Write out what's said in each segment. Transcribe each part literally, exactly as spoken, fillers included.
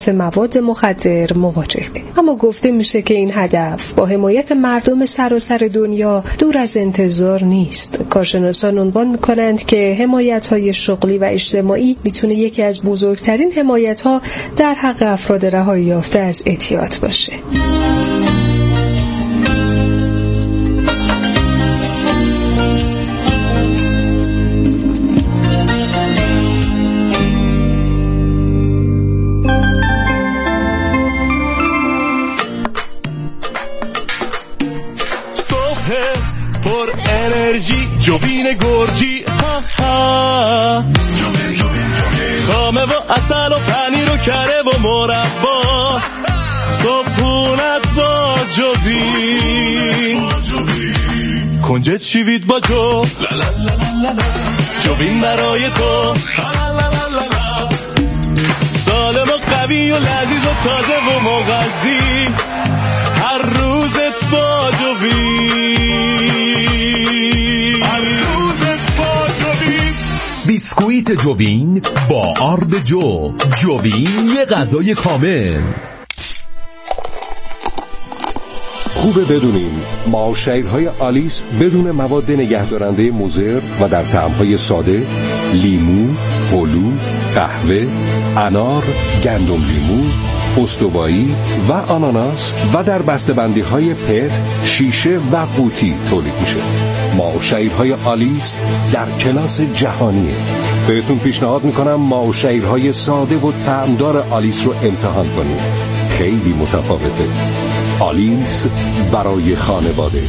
مواد مخدر مواجهه. اما گفته میشه که این هدف با حمایت مردم سراسر دنیا دور از انتظار نیست. کارشناسان عنوان میکنند که حمایت‌های شغلی و اجتماعی میتونه یکی از بزرگترین حمایت‌ها در حق افراد رهایی یافته از اعتیاد باشه. پر انرژی جوین گرجی ها ها خامه و اصل و پنیر و کره و مربا صبحونت با جوین کنجد شیوید با جو جوین برای تو سالم و قوی و لذیذ و تازه و مغذی هر روزت با جوین بیسکویت جوین با آرد جو. جوین یه غذای کامل. خوبه بدونیم معاشرهای آلیس بدون مواد نگهدارنده مضر و در طعم‌های ساده، لیمو، هلو، قهوه، انار، گندم لیمو، استوایی و آناناس و در بسته‌بندی‌های پت، شیشه و قوطی تولید میشه. معاشرهای آلیس در کلاس جهانیه. بهتون پیشنهاد میکنم معاشرهای ساده و طعمدار آلیس رو امتحان کنید. خیلی متفاوته. آلیس برای خانواده.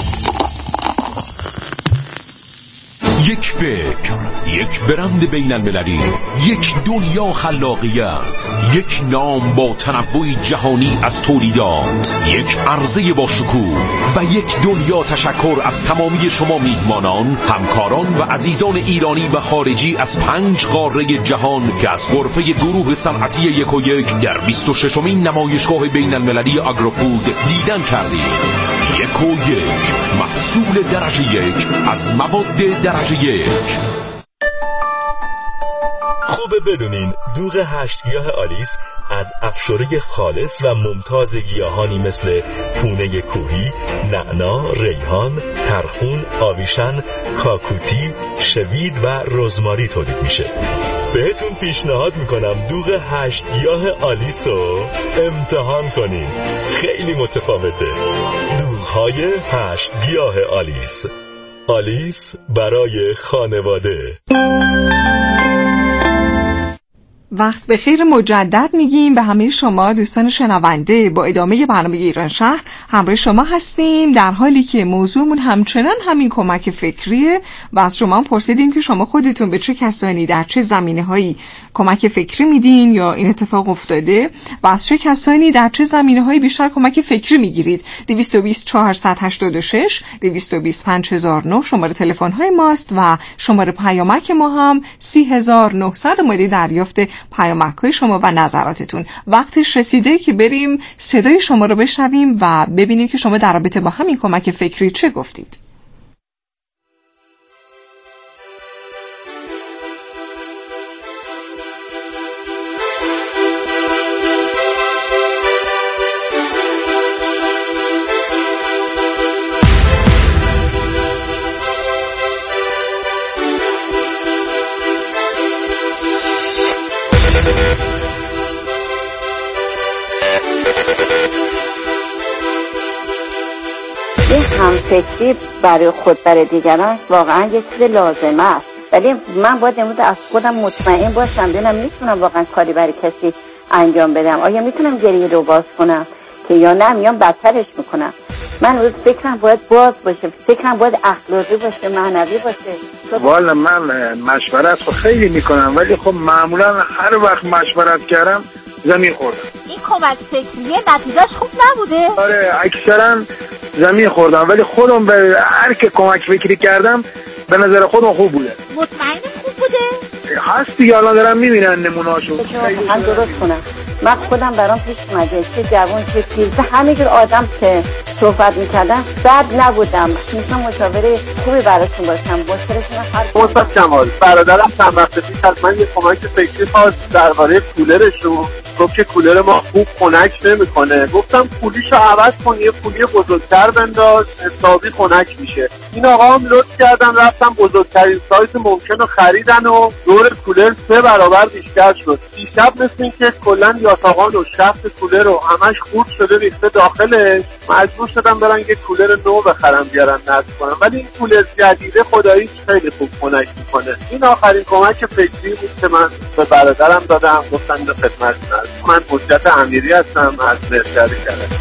یک فکر، یک برند بین المللی، یک دنیا خلاقیت، یک نام با تنوع جهانی از تولیدات، یک عرضه با شکوه و یک دنیا تشکر از تمامی شما میهمانان، همکاران و عزیزان ایرانی و خارجی از پنج قاره جهان که از غرفه گروه صنعتی یک و یک در بیست و ششمین نمایشگاه بین المللی آگروفود دیدن کردید. یک و یک، محصول درجه یک از مواد درجه یک. خوبه بدونین دوغ هشت گیاه آلیس از افشوره خالص و ممتاز گیاهانی مثل پونه کوهی، نعنا، ریحان، ترخون، آویشن، کاکوتی، شوید و رزماری تولید میشه. بهتون پیشنهاد میکنم دوغ هشت گیاه آلیس رو امتحان کنین. خیلی متفاوته. دوغ‌های هشت گیاه آلیس. آلیس برای خانواده. وقت بخیر مجدد میگیم به همه شما دوستان شنونده. با ادامه برنامه ایران شهر همراه شما هستیم، در حالی که موضوعمون همچنان همین کمک فکریه و از شما هم پرسیدیم که شما خودتون به چه کسانی در چه زمینه‌هایی کمک فکری میدین یا این اتفاق افتاده و از چه کسانی در چه زمینه‌هایی بیشتر کمک فکری میگیرید. دویست و بیست چهارصد و هشتاد و شش دویست و بیست پنج هزار و نه شماره تلفن‌های ماست و شماره پیامک ما هم سی هزار و نهصد. مورد دریافت پیامک‌های شما و نظراتتون. وقتش رسیده که بریم صدای شما رو بشنویم و ببینیم که شما در رابطه با همین کمک فکری چه گفتید. فکری برای خود برای دیگران واقعا یه چیز لازمه است، ولی من باید امروز از خودم مطمئن باشم ببینم میتونم واقعا کاری برای کسی انجام بدم. آیا میتونم گریه رو باز کنم که یا نه میام بدترش میکنم. من روز فکرم باید باز باشه، فکرم باید اخلاقی باشه، معنوی باشه. والا من مشورت خیلی میکنم ولی خب معمولا هر وقت مشورت کردم زمین خوردم. این کمک فکریه نتیجهش خوب نبوده؟ آره اکثرا زمین خوردم، ولی خودم به هر که کمک فکری کردم به نظر خودم خوب بوده. مطمئن خوب بوده؟ هست دیگه، الان دارم میبینن نمونهاشو. من درست کنم. من خودم برام پیش اومده چه جوان چه پیر همینجور آدم که صحبت میکردم بد نبودم. میتونم مشاوره خوبی براتون باشم. مشکلتون هر مصطفی جمال برادرم چند وقت پیش از من یه کمک فکری خواست درباره کولرشون گفت که کولر ما خوب خنک نمیکنه. گفتم پولیشو عوض کن، یه پولی بزرگتر بنداز حسابی خنک میشه. این آقا هم لطف کردن رفتن بزرگترین سایز ممکن رو خریدن و دور کولر سه برابر بیشتر شد. دیشب مثل این که کلن یاتاقان و شفت کولر رو همش خورد شده ریخته داخلش، مجبور شدم برن یه کولر نو بخرم بیارن نصب کنم. ولی این کولر جدیده خداییش خیلی خوب خنک میکنه. این آخرین کمک فکری بود که من به برادرم دادم، گفتن به خدمتتون هستم. من حجت امیری هستم از مرکز کرده.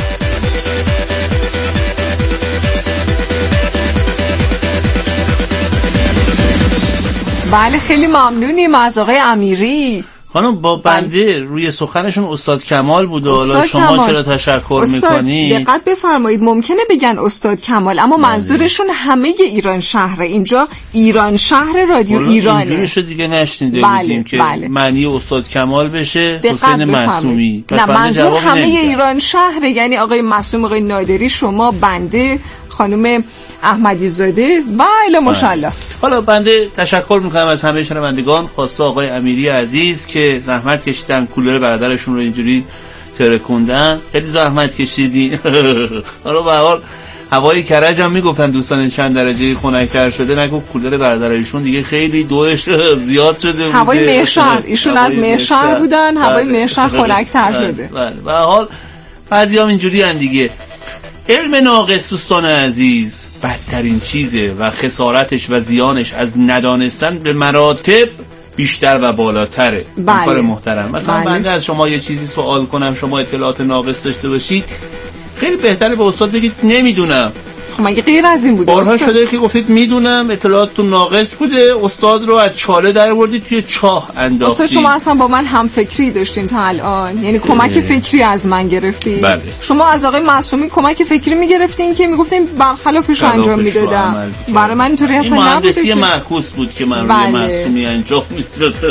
بله خیلی ممنونیم از آقای امیری. خانم با بنده روی سخنشون استاد کمال بود و حالا شما کمال. چرا تشکر میکنی؟ دقت بفرمایید، ممکنه بگن استاد کمال اما بله. منظورشون همه ایران شهره. اینجا ایران شهر رادیو ایرانه. اینجورشو دیگه نشنیده بله. بودیم که بله. معنی استاد کمال بشه حسین معصومی. نه منظور همه ایران شهره، یعنی آقای معصوم، آقای نادری، شما، بنده، خانم احمدی زاده و الی ماشاءالله. حالا بنده تشکر میکنم از همه شنوندگان، خاصه آقای امیری عزیز که زحمت کشیدن کولر برادرشون رو اینجوری ترکوندن. خیلی زحمت کشیدی. حالا به هر حال هوای کرج هم میگفتن دوستان چند درجه خنک‌تر شده، نگو کولر برادرشون دیگه خیلی دوش زیاد شده بوده. هوای مهشهر، ایشون از مهشهر بودن، هوای مهشهر خنک‌تر شده. بله به هر حال بعضیام اینجوری ان دیگه. علم ناقص دوستان عزیز بدترین چیزه و خسارتش و زیانش از ندانستن به مراتب بیشتر و بالاتره. بله. کار محترم مثلا بله. بنده از شما یه چیزی سوال کنم، شما اطلاعات ناقص داشته باشید، خیلی بهتره به استاد بگید نمیدونم. خب مگه غیر از این بوده؟ بارها شده که گفتید میدونم، اطلاعاتتون ناقص بوده، استاد رو از چاله در آوردید توی چاه انداختید. استاد شما اصلا با من هم فکری داشتین تا الان، یعنی کمک فکری از من گرفتین. بله. شما از آقای معصومی کمک فکری میگرفتین که میگفتین برخلافش رو انجام میدادم. برای من اینطوری اصلا نبوده. مهندسی معکوس بود که من روی معصومی انجام میدادم.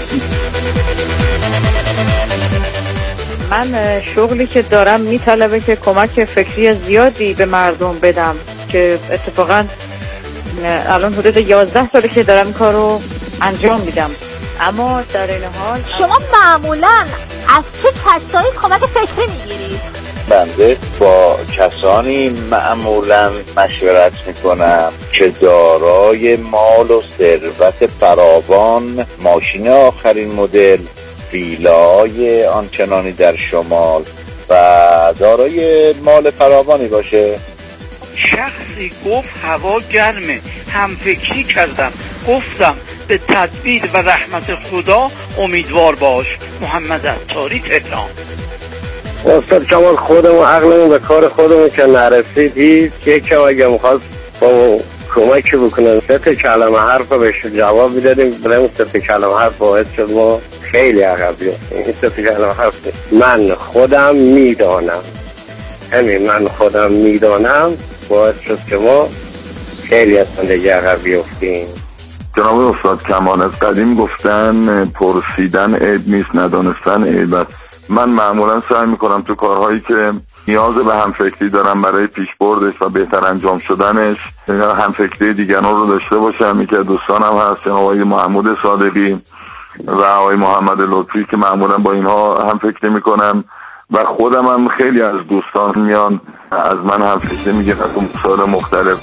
من شغلی که دارم میطلبه که کمک فکری زیادی به مردم بدم که اتفاقا الان حدود یازده ساله که دارم کارو انجام میدم، اما در این حال شما معمولا از چه کسایی کمک فکری میگیرید؟ بنده با کسانی معمولا مشورت میکنم که دارای مال و ثروت فراوان، ماشین آخرین مدل، ویلای آنچنانی در شمال و دارای مال فراوانی باشه. شخصی گفت هوا گرمه، هم فکری کردم، گفتم به تدبیر و رحمت خدا امیدوار باش. محمد عطاری، تهران. استاد کمال خودمون عقلمون به کار خودمون که نرسید هیچ یکی اگه میخواست با کمکی بکنن سه تا کلمه حرف رو بهش جواب میدادیم، برای اون سه تا کلمه حرف باعث شد ما خیلی عقبی هستیم. این سه تا کلمه حرف من خودم میدانم، همین من خودم میدانم باعث شد که ما خیلی از زندگی عقبی افتیم. جناب استاد کمال از قدیم گفتن پرسیدن عیب نیست، ندانستن عیب است. من معمولا سعی میکنم تو کارهایی که نیاز به همفکری دارم برای پیشبردش و بهتر انجام شدنش همفکری دیگران رو داشته باشم. یکی از دوستانم هست آقای محمود صادقی و آقای محمد لطفی که معمولا با اینها همفکری میکنم و خودم هم خیلی از دوستان میان از من همفکری میگن از اون مسائل مختلف.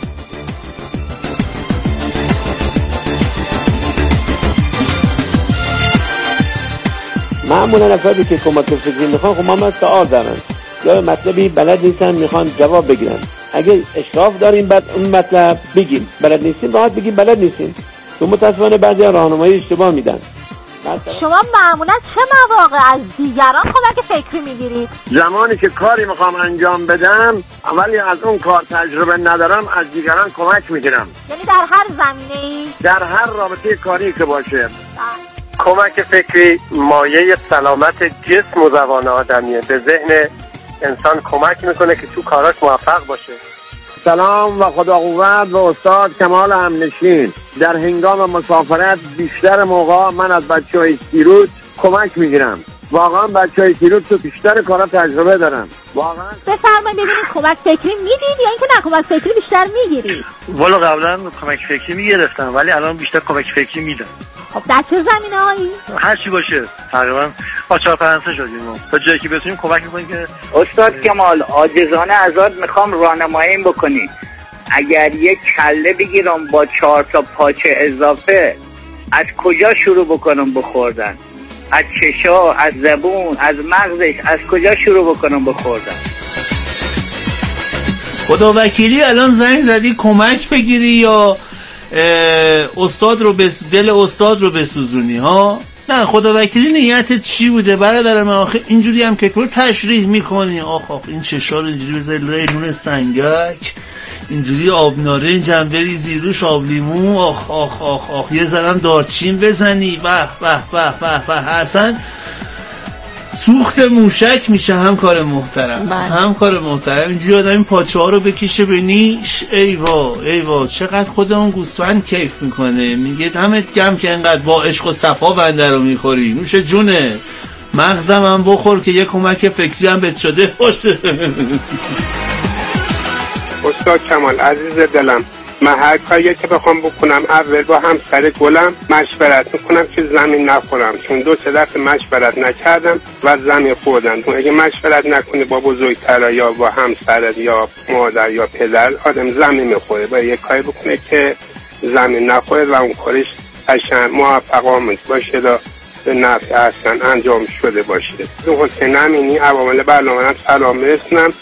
معمولا افرادی که کمک فکری میخوان خب ما سوال دارن یا مطلبی بلد نیستن میخوان جواب بگیرن. اگه اشراف داریم بعد اون مطلب بگیم، بلد نیستیم راحت بگیم بلد نیستیم. تو متاسفانه بعضی راهنمایی اشتباه میدن. شما معمولا چه مواقع از دیگران کمک فکری میگیرید؟ زمانی که کاری میخوام انجام بدم ولی از اون کار تجربه ندارم از دیگران کمک میگیرم. یعنی در هر زمینه‌ای؟ در هر رابطه کاری که باشه. کمک فکری مایه سلامت جسم و روان آدمیه، به ذهن انسان کمک میکنه که تو کاراش موفق باشه. سلام و خدا قوت به استاد کمال همنشین. در هنگام مسافرت بیشتر موقع من از بچهای سیروت کمک میگیرم. واقعا بچهای سیروت تو بیشتر کارا تجربه دارن. واقعا بفرمایید ببینید کمک فکری میدید یا اینکه نه کمک فکری بیشتر میگیرید؟ والا قبلا کمک فکری میگرفتم ولی الان بیشتر کمک فکری میدم. خب در چه زمینه هایی؟ هر چی باشه تقریبا آچار فرانسه شدیم تا جایی که بتونیم کمک میکنیم که استاد کمال عاجزانه ازت میخوام راهنمایی بکنی. اگر یک کله بگیرم با چهار تا پاچه اضافه از کجا شروع بکنم بخوردن؟ از چشا، از زبون، از مغزش، از کجا شروع بکنم بخوردن؟ خدا وکیلی الان زنگ زدی کمک بگیری یا استاد رو بس دل استاد رو بسوزونی ها؟ نه خدا وکیلی نیتت چی بوده برادر من؟ آخه اینجوری هم که کل تشریح میکنی آخ آخ این چشار اینجوری بذاری لای نون سنگک، اینجوری آب نارنج هم بریزی روش، آب لیمو، آخ آخ آخ آخ یه ذرم دارچین بزنی، به به به به به، اصلا سوخت موشک میشه. هم کار محترم بله. هم کار محترم اینجوری آدم این پاچه ها رو بکشه به نیش، ای وا ای وا چقدر خودمون گوسفند کیف میکنه. میگه دمت گم که اینقدر با عشق و صفا بنده رو میخوری، نوش جونه، مغزم هم بخور که یه کمک فکری هم بهت شده باشه. استاد کمال عزیز دلم، من هر کاری که بخوام بکنم اول با همسر گلم مشورت میکنم که زمین نخورم، چون دو سه دفعه مشورت نکردم و زمین خوردم. اگه مشورت نکنی با بزرگتر یا با همسرت یا مادر یا پدر آدم زمین میخوره. باید یه کاری بکنه که زمین نخوره و اون کارش قشنگ موفق آمد باشه دا به نفع اصلا انجام شده باشه. حسین امینی، عوامل برنامه هم سلام میرسونم.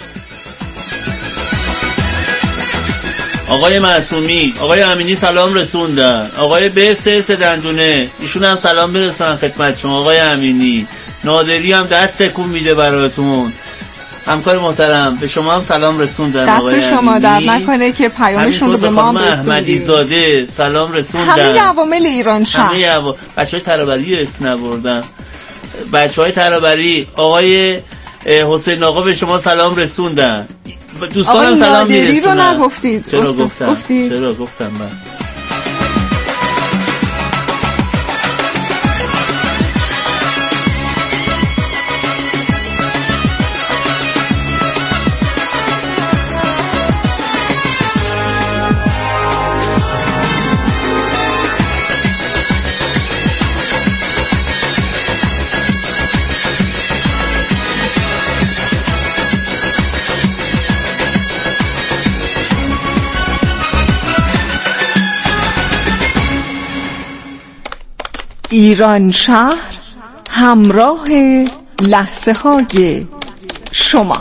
آقای معصومی، آقای امینی سلام رسوندن، آقای به سه سه دندونه ایشون هم سلام برسونن خدمت شما. آقای امینی نادری هم دست تکون میده براتون. همکار محترم به شما هم سلام رسوندن. دست آقای شما در نکنه که پیامشون رو به ما هم رسوندید. احمدی زاده سلام رسوندن. همه عوامل ایران شهر، همه عوامل. بچهای ترابری اسم نبردن، بچهای ترابری. آقای حسین آقا به شما سلام رسوندن. دوستانم سلام میرسونن. رو نگفتید. چرا گفتم؟ گفتید؟ چرا گفتم من؟ ایران شهر همراه لحظه های شما.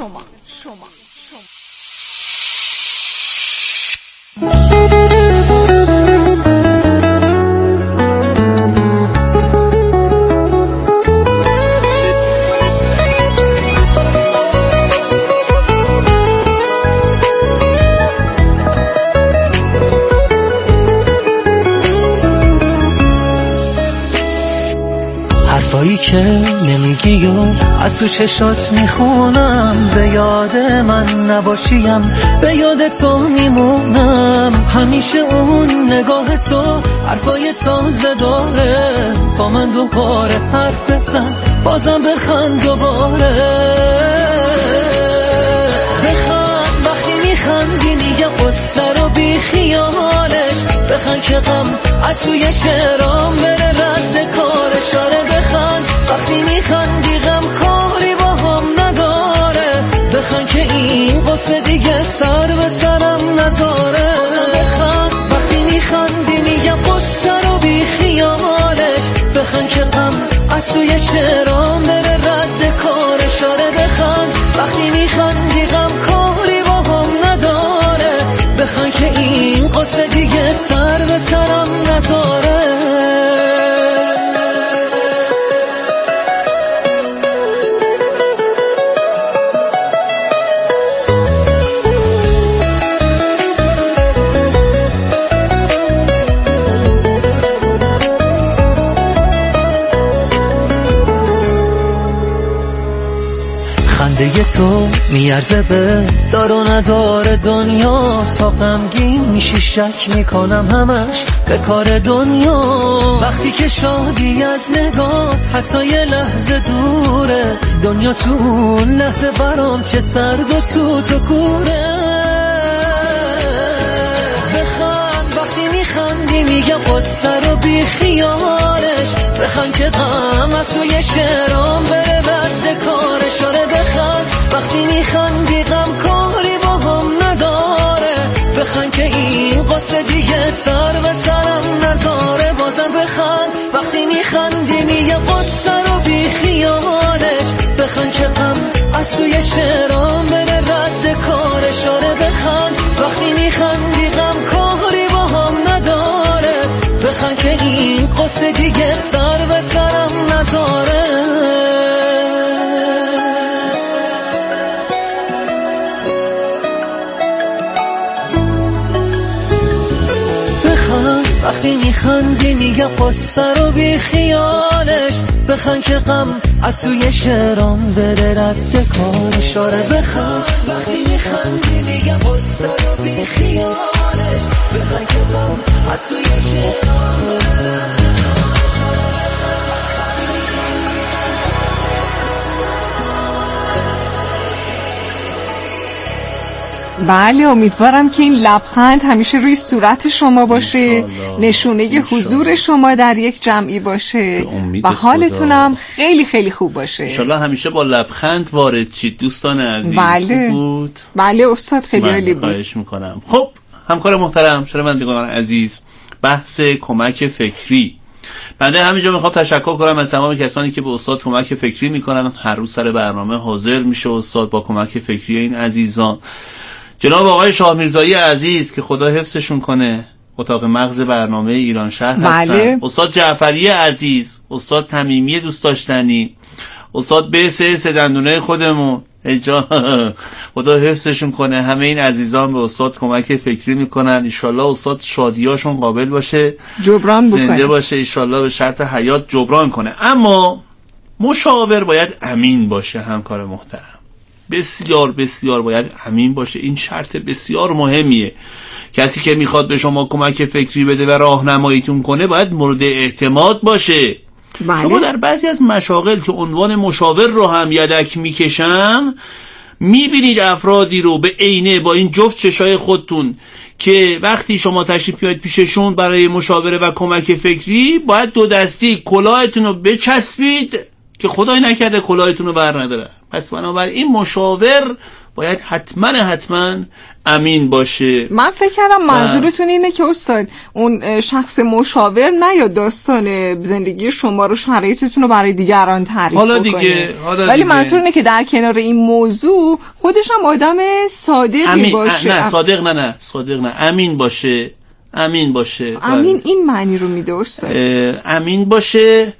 حرفایی که نمیگی و از تو چشات میخونم، به یاد من نباشیم به یاد تو میمونم. همیشه اون نگاه تو حرفای تازه داره، با من دوباره حرف بزن بازم بخند دوباره. بخند وقتی میخندی میگم قصه رو بی خیالش، بخند که غم از توی شعرام بره رد کارش. آره بخند وقتی میخندی غم کاری با هم نداره، بخند که این قصه دیگه سر به سرم نذاره. بخند وقتی میخندی میگم قصه رو بی خیالش، بخند که غم از توی شعرام بره رد کارش. آره بخند وقتی میخندی غم کاری با هم نداره، بخند که این قصه دیگه سر به سرم نذاره. خنده تو میارزه به دار و نداره دنیا، تا غمگین میشی شک میکنم همش به کار دنیا. وقتی که شادی از نگات حتی یه لحظه دوره، دنیا تو اون لحظه برام چه سرد و سوت و کوره. بخند وقتی میخندی میگه قصه رو بی خیالش بخند که غم از توی شعرام بره رد کارش. آره بخند وقتی میخندی غم کاری با هم نداره. بخند که این قصه دیگه سر به سرم نذاره. بازم بخند وقتی میخندی میگه قصه رو بی خیالش بخند که غم از توی شعرام بره رد کارش. آره بخند وقتی میخندی غم کاری با هم نداره. بخند که این قصه دیگه سر به سرم نذاره. بخند وقتی میخندی میگه قصه رو بی خیالش بخند که غم از توی شعرام بره رد کارش. آره بخند وقتی میخندی میگه قصه رو بی خیالش بخند که غم از توی شعرام بره رد بله، امیدوارم که این لبخند همیشه روی صورت شما باشه، نشونه حضور شما در یک جمعی باشه و حالتونم خیلی خیلی خوب باشه. انشالله همیشه با لبخند وارد چید دوستان عزیز. بله بود. بله استاد خیلی عالی بود. خواهش میکنم. خب همکار محترم شنوندگان عزیز، بحث کمک فکری. بنده همینجا میخوام تشکر کنم از تمام کسانی که به استاد کمک فکری میکنن. هر روز سر برنامه حاضر میشه استاد با کمک فکری این عزیزان. جناب آقای شاه میرزایی عزیز که خدا حفظشون کنه، اتاق مغز برنامه ایران شهر هستن. بله. استاد جعفری عزیز، استاد تمیمی دوست داشتنی، استاد بیسه سدندونه خودمون اجا خدا حفظشون کنه. همه این عزیزان به استاد کمک فکری میکنن. انشالله استاد شادیاشون قابل باشه، جبران بکنه، زنده باشه، انشالله به شرط حیات جبران کنه. اما مشاور باید امین باشه همکار محترم، بسیار بسیار باید امین باشه. این شرط بسیار مهمیه. کسی که میخواد به شما کمک فکری بده و راهنماییتون کنه باید مورد اعتماد باشه. بله. شما در بعضی از مشاغل که عنوان مشاور رو هم یدک میکشن میبینید افرادی رو به عینه با این جفت چشای خودتون که وقتی شما تشریف بیاید پیششون برای مشاوره و کمک فکری باید دو دستی کلاهتون رو بچسبید که خدای نکرده کلاهتون رو بر نداره. پس بنابراین این مشاور باید حتما حتما امین باشه. من فکر کردم منظورتون اینه که استاد اون شخص مشاور نه یا داستان زندگی شما رو شرایطتون رو برای دیگران تعریف حالا بکنه. دیگه حالا ولی دیگه. منظور اینه که در کنار این موضوع خودش هم آدم صادقی امین. باشه. نه صادق نه نه صادق نه امین باشه. امین باشه. امین این معنی رو میده استاد. امین باشه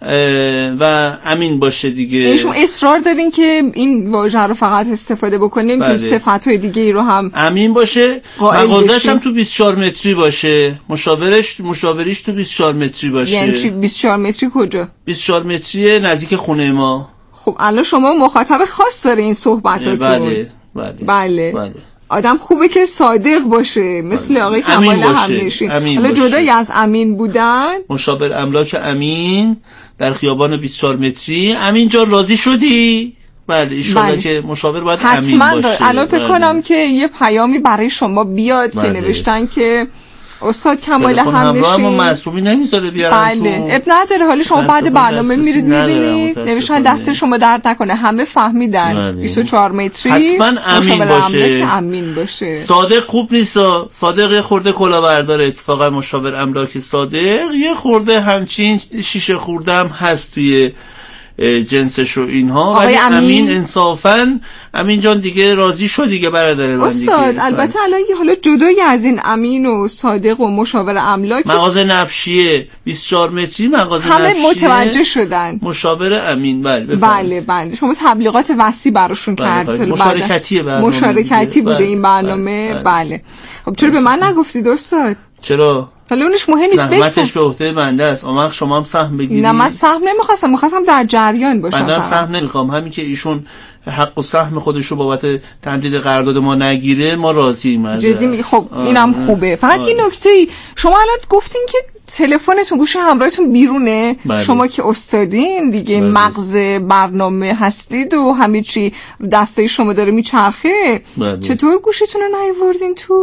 و امین باشه دیگه. یعنی شما اصرار دارین که این واژه رو فقط استفاده بکنیم که صفات‌های دیگه ای رو هم امین باشه، مغازش هم تو بیست و چهار متری باشه، مشاورش مشاوریش تو بیست و چهار متری باشه. یعنی چی بیست و چهار متری کجا؟ بیست و چهار متری نزدیک خونه ما. خب الان شما مخاطب خاص داره این صحبتاتون. بله بله بله, بله. آدم خوبه که صادق باشه مثل آقای کمال همنشین. حالا جدای از امین بودن، مشاور املاک امین در خیابان بیست و چهار متری. امین جان راضی شدی؟ بله ایشالله بله. که مشاور باید امین باشه. الان فکر کنم که یه پیامی برای شما بیاد بله. که نوشتن که استاد کمال همنشین همراه معصومی نمیذاره بیارن. بله اب نداره. حالا شما بعد برنامه میرید میبینید نوشتن دست شما درد نکنه، همه فهمیدن بیست و چهار متری حتما امین باشه. امین باشه. صادق خوب نیست. صادق یه خورده کلاهبردار، اتفاقا مشاور املاک صادق یه خورده همچین شیشه خورده هم هست توی جنسش و اینها. ولی امین, امین انصافا امین جان دیگه راضی شد دیگه برادر من استاد دیگه. البته الان حالا جدای از این امین و صادق و مشاور املاک مغازه نبشیه بیست و چهار متری مغازه همه نبشیه متوجه شدن مشاور امین. بله بله بله شما تبلیغات وسیع براشون بله کرد. مشارکتی برنامه مشارکتی بوده بله. این برنامه بله, بله. بله. خب چرا به من نگفتید استاد؟ چرا؟ حالا اونش مهم نیست. زحمتش به عهده بنده است. اما شما هم سهم بگیرید. نه من سهم نمیخواستم، میخواستم در جریان باشم. بنده هم سهم نمیخوام. همین که ایشون حق و سهم خودش رو بابت تمدید قرارداد ما نگیره ما راضییم. جدی میگی؟ خب اینم خوبه. فقط یه نکته، شما الان گفتین که تلفنتون گوشه همراهتون بیرونه. بله. شما که استادین دیگه بله. مغز برنامه هستید و همه چی دسته شما داره میچرخه. بله. چطور گوشتون رو نیاوردین تو؟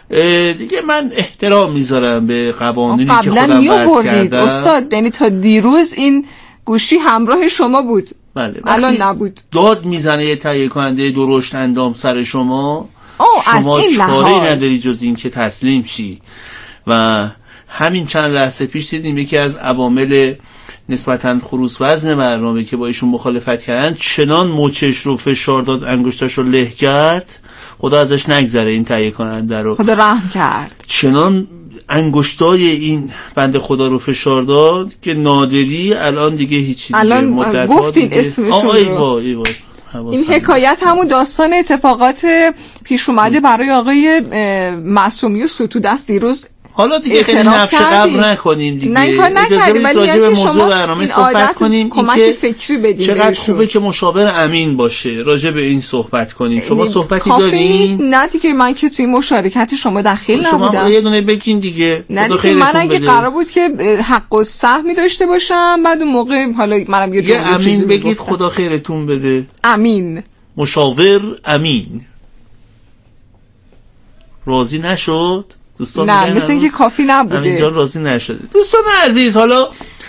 دیگه من احترام میذارم به قوانینی که خودم وضع کردم. استاد یعنی تا دیروز این گوشی همراه شما بود. بله. الان نبود. داد میزنه یه تهیه کننده درشت اندام سر شما، شما چاره نداری جز این که تسلیم شی. و همین چند لحظه پیش دیدیم یکی از عوامل نسبتاً خروس وزن برنامه که با ایشون مخالفت کردن چنان مچش رو فشار داد، انگشتاش رو له کرد، خدا ازش نگذره این تهیه کننده رو، خدا رحم کرد، چنان انگشتای این بنده خدا رو فشار داد که نادری الان دیگه هیچی دیگه الان گفتین اسمشون ای وای ای وای. این حکایت همون داستان اتفاقات پیش اومده برای آقای معصومی و ستودست دیروز. حالا دیگه خیلی نفش قبل نکنیم دیگه. نه این کار نکردیم، ولی راجع به موضوع برنامه صحبت کنیم، کمک فکری بدیم. چقدر خوبه که مشاور امین باشه، راجع به این صحبت کنیم. شما صحبتی دارین؟ نه دیگه من که توی مشارکت شما داخل نبودم. شما یه دونه بگین دیگه. نه دیگه من اگه قرار بود که حق و سهمی داشته باشم، بعد اون موقع حالا منم یه جمله چیزی امین بگید خدا خیرتون بده. امین. مشاور امین. راضی نشد؟ دوستان نه مثل اینکه کافی نبوده. امین جان راضی نشده. دوستان عزیز، حالا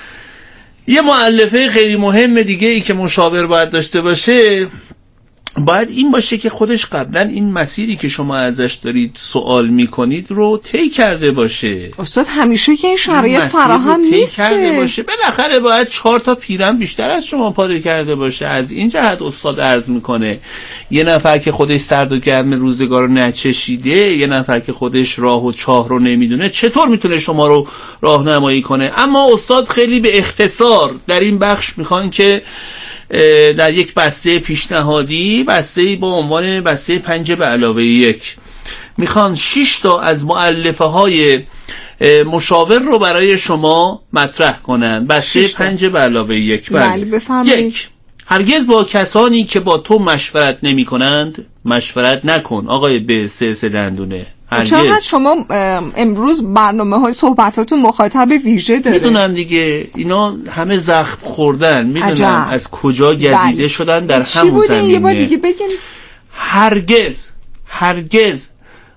یه مؤلفه خیلی مهم دیگه ای که مشاور باید داشته باشه، باید این باشه که خودش قبلا این مسیری که شما ازش دارید سوال میکنید رو طی کرده باشه. استاد همیشه که این شرایط فراهم نیست کرده باشه. بالاخره باید چهار تا پیرن بیشتر از شما پاره کرده باشه. از این جهت استاد عرض میکنه یه نفر که خودش سرد و گرم روزگار رو نچشیده، یه نفر که خودش راه و چاه رو نمیدونه، چطور میتونه شما رو راهنمایی کنه؟ اما استاد خیلی به اختصار در این بخش میخوان که در یک بسته پیشنهادی، بسته با عنوان بسته پنج به علاوه یک، میخوان شش تا از مؤلفه های مشاور رو برای شما مطرح کنن. بسته پنج به علاوه یک. بله بفرمایید. یک، هرگز با کسانی که با تو مشورت نمی کنند مشورت نکن. آقای به سه سه دندونه. چقدر شما امروز برنامه های صحبتاتون مخاطب ویژه داره. میدونن دیگه اینا همه زخم خوردن، میدونن از کجا گزیده بل. شدن در همون زمینه. یه بار دیگه بگین. هرگز هرگز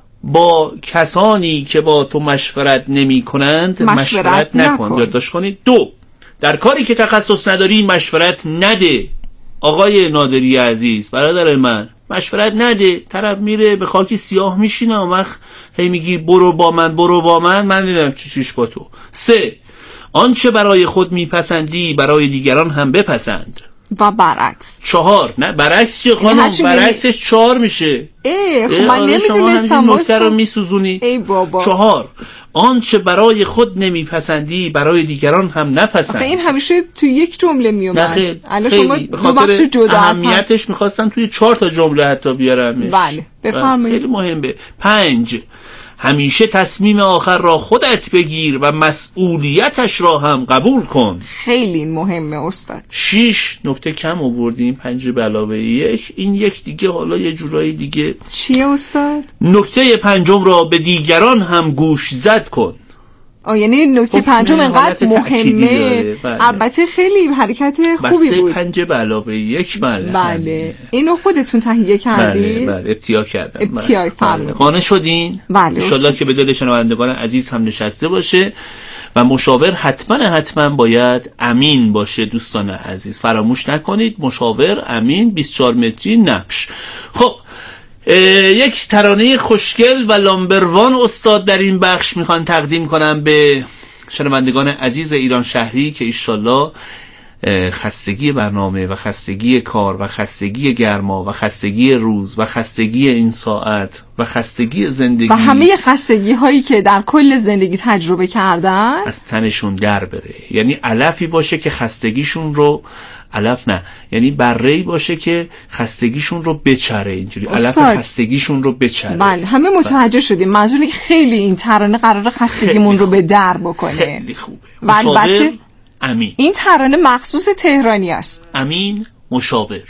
با کسانی که با تو مشورت نمی کنند مشورت, مشورت نکن. یادداشت کنید. دو، در کاری که تخصص نداری مشورت نده. آقای نادری عزیز، برادر من، مشورت نده. طرف میره به خاکی سیاه میشینه، اون وقت هی میگی برو با من برو با من من میدونم چی چیش با تو. سه، آنچه برای خود میپسندی برای دیگران هم بپسند. و برعکس. چهار، نه برعکس چیه خانم؟ برعکسش چهار میشه. ای خب من نمیدونستم. شما نکته رو میسوزونی. ای بابا. چهار، آنچه برای خود نمیپسندی برای دیگران هم نپسند. آخه این همیشه تو یک جمله میومد. الان شما دو بخش جدا هستن. اهمیتش میخواستن توی چهار تا جمله حتی بیارمش. بله بفرمایید. خیلی مهمه. پنج، همیشه تصمیم آخر را خودت بگیر و مسئولیتش را هم قبول کن. خیلی مهمه استاد. شش، نکته کم آوردیم، پنج به علاوه یک. این یک دیگه حالا یه جورایی دیگه چیه استاد؟ نکته پنجم را به دیگران هم گوش زد کن. آه یعنی نکته پنجم انقدر مهمه. البته خیلی حرکت خوبی بود. بسته پنج به علاوه یک. بله بله. اینو خودتون تهیه کردید؟ بله بله ابتیا کردم. ابتیا فرمودید. قانع شدین؟ بله. ان شاءالله که به دل شنوندگان عزیز هم نشسته باشه. و مشاور حتما حتما باید امین باشه. دوستان عزیز فراموش نکنید مشاور امین، بیست و چهار متری نبش. خب یک ترانه خوشگل و لامبروان استاد در این بخش میخوان تقدیم کنم به شنوندگان عزیز ایران شهری که ایشالله خستگی برنامه و خستگی کار و خستگی گرما و خستگی روز و خستگی این ساعت و خستگی زندگی و همه خستگی هایی که در کل زندگی تجربه کردن از تنشون در بره. یعنی علفی باشه که خستگیشون رو، علف نه، یعنی بره‌ای باشه که خستگیشون رو بچره. اینجوری علف خستگیشون رو بچره. بله همه متوجه شدیم. منظور خیلی این ترانه قراره خستگیمون رو به در بکنه. خیلی خوبه. و البته امین. این ترانه مخصوص تهرانی است. امین مشاور.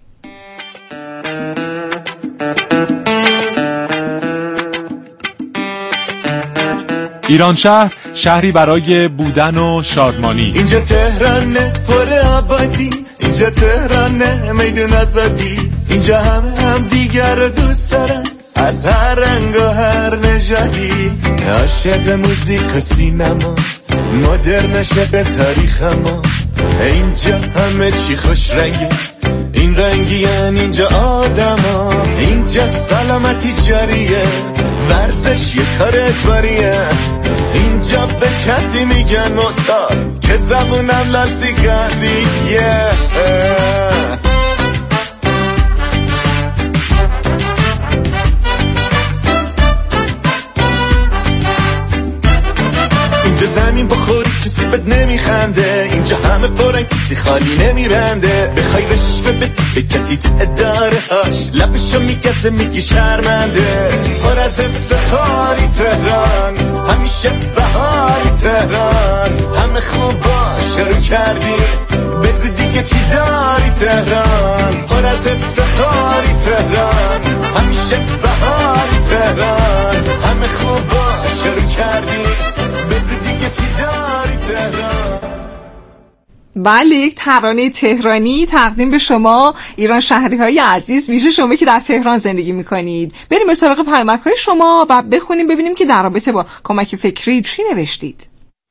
ایران شهر، شهری برای بودن و شادمانی. اینجا تهرانه پر آبادی، اینجا تهرانه میدون آزادی، اینجا همه هم دیگر رو دوست دارن، از هر رنگ و هر نژادی، عاشق موزیک و سینما، مدرن عاشق تاریخ ما. اینجا همه چی خوش رنگه، این رنگی یعنی اینجا آدما، اینجا سلامتی جاریه، ورزش یه کار اجباریه، اینجا به کسی میگن معتاد که زبونم لاسیگاریه. اینجا زمین بخوری کسی بد نمیخنده، اینجا همه پرن کسی خالی نمیبنده، بخوای رشوه بدی به کسی تو اداره هاش لبشو میگزه میگی شرمنده. پر از افتخاری تهران، همیشه بهاری تهران، همه خوبا شروع کردی بگو دیگه چی داری تهران. پر از افتخاری تهران، همیشه بهاری تهران، همه خوبا شروع کردی بگو دیگه چی داری تهران. بله، یک ترانه تهرانی تقدیم به شما ایران شهری های عزیز، ویژه شما که در تهران زندگی میکنید. بریم به سراغ پیامک های شما و بخونیم ببینیم که در رابطه با کمک فکری چی نوشتید.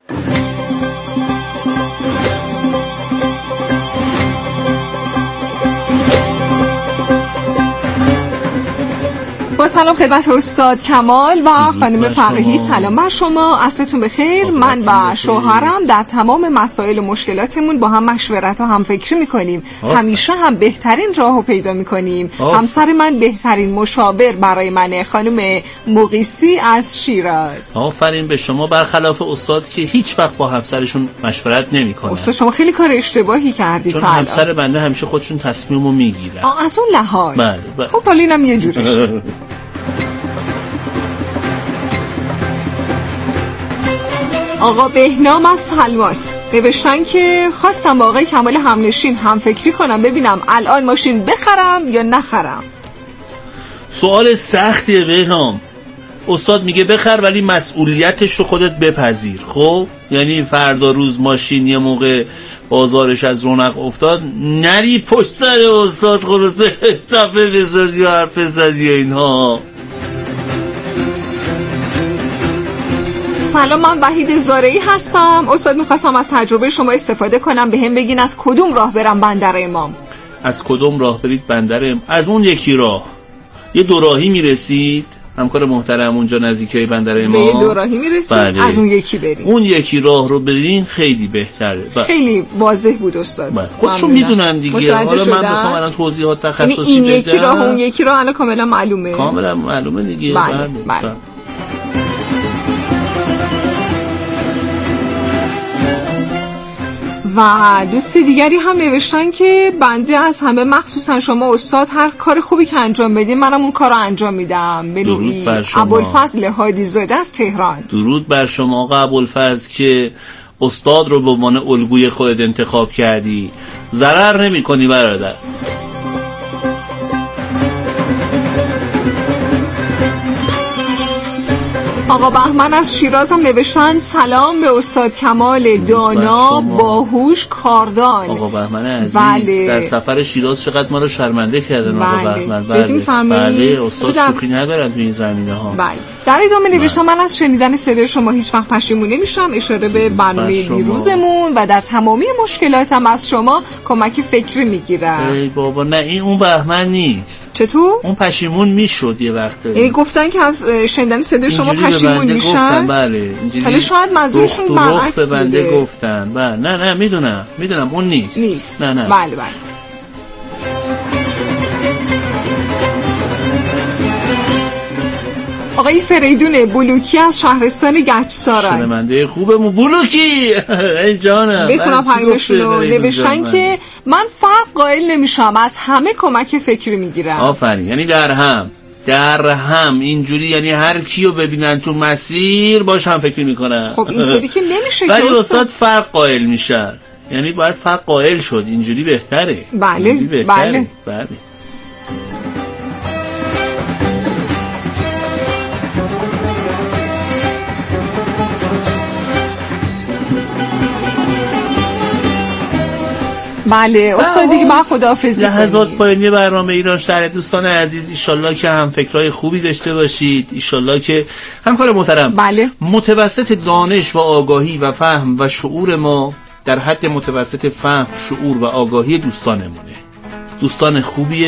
با سلام خدمت استاد کمال و خانم فقیهی، سلام بر شما، عصرتون بخیر. من و شوهرم در تمام مسائل و مشکلاتمون با هم مشورت و هم فکری میکنیم، همیشه هم بهترین راهو پیدا میکنیم. همسر من بهترین مشاور برای منه، خانم مقیسی از شیراز. آفرین به شما، برخلاف استاد که هیچ وقت با همسرشون مشورت نمیکنه. استاد شما خیلی کار اشتباهی کردید، چون همسر بنده همیشه خودشون تصمیمو میگیرن. از اون لحاظ. بله بله. خب حالا اینم یه جورش. آقا بهنام از سلماس نوشتن که خواستم با آقای کمال همنشین هم فکری کنم ببینم الان ماشین بخرم یا نخرم. سوال سختیه بهنام. استاد میگه بخر ولی مسئولیتش رو خودت بپذیر. خب یعنی فردا روز ماشین یه موقع بازارش از رونق افتاد نری پشت سر استاد خلاصه تفه بذاری یا حرف بزنی اینها. سلام، من وحید زارعی هستم. استاد میخواستم از تجربه شما استفاده کنم، به هم بگین از کدوم راه برم بندر امام. از کدوم راه برید بندر امام؟ از اون یکی راه یه دوراهی میرسید، همکار محترم اونجا نزدیکی بندر امام به یه دوراهی میرسید. بله. از اون یکی برید، اون یکی راه رو برین خیلی بهتره. بله. خیلی واضح بود استاد. بله. خودشون میدونن دیگه، حالا من بخوام الان توضیحات تخصصی بدم این یکی راه و اون یکی راه الان کاملا معلومه. کاملا معلومه دیگه. بله. بله. بله. بله. و دوست دیگری هم نوشتن که بنده از همه مخصوصا شما استاد هر کار خوبی که انجام بدین منم اون کار رو انجام میدم. به نوعی ابوالفضل هادی زاده از تهران. درود بر شما آقا ابوالفضل که استاد رو به عنوان الگوی خودت انتخاب کردی، ضرر نمی کنی برادر. آقا بهمن از شیراز هم نوشتن سلام به استاد کمال دانا باهوش کاردان. آقا بهمن عزیز بله. در سفر شیراز چقدر ما رو شرمنده کردن. بله. آقا بهمن بله. بله استاد شوخی ندارن تو این زمینه ها. بله. در ادامه نوشتم من از شنیدن صدای شما هیچ وقت پشیمون نمیشم، اشاره به برنامه دیروزمون و در تمامی مشکلاتم از شما کمک فکری میگیرم. ای بابا نه این اون بهمن نیست. چطور؟ اون پشیمون میشد یه وقت. یعنی گفتن که از شنیدن صدای شما پشیمون میشن. بله. حالا شاید منظورشون برعکس به بنده گفتن. بله نه نه میدونم میدونم اون نیست. نیست. نه نه. بله بله. آقای فریدون بلوکی از شهرستان گچسارای شنونده خوبمون بلوکی ای جانم بخونم پیامشون رو. نوشتن که من فرق قائل نمیشم، از همه کمک فکری میگیرم. آفرین، یعنی در هم در هم اینجوری، یعنی هر کیو ببینن تو مسیر باش هم فکری میکنن. خب اینطوری که نمیشه ولی استاد فرق قائل میشن، یعنی باید فرق قائل شد. اینجوری بهتره. بله اینجوری بهتره. بله بله. بله استاد دیگه من خداحافظی کنیم. لحظات پایانی برنامه ایران شهر. دوستان عزیز ایشالله که هم فکرای خوبی داشته باشید، ایشالله که همکار محترم بله متوسط دانش و آگاهی و فهم و شعور ما در حد متوسط فهم، شعور و آگاهی دوستانمونه. دوستان خوبیه